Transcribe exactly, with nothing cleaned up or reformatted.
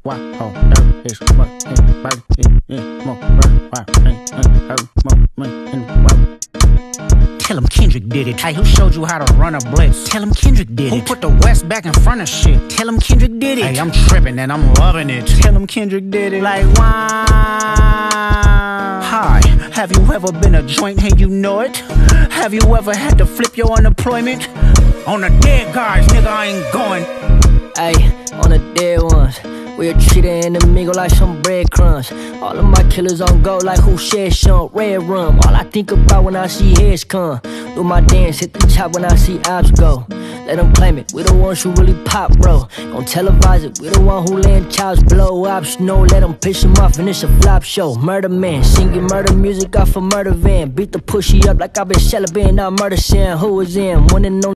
Why? Oh, there is what anybody in more right? More in the world. Tell him Kendrick did it. Hey, who showed you how to run a blitz? Tell him Kendrick did it. Who put the West back in front of shit? Tell him Kendrick did it. Hey, I'm tripping and I'm loving it. Tell him Kendrick did it. Like, wow. Hi, have you ever been a joint and you know it? Have you ever had to flip your unemployment? On the dead guys, nigga, I ain't going. Ayy, on the dead ones. We'll treat an amigo like some breadcrumbs. All of my killers on go like who shed some red rum. All I think about when I see heads come. Do my dance, hit the top when I see ops go. Let them claim it, we the ones who really pop, bro. Don't televise it, we the one who land chops, blow ops. No, let them piss them off and it's a flop show. Murder man, singing murder music off a murder van. Beat the pushy up like I been celibate, not murder sin. Who is in? One and only.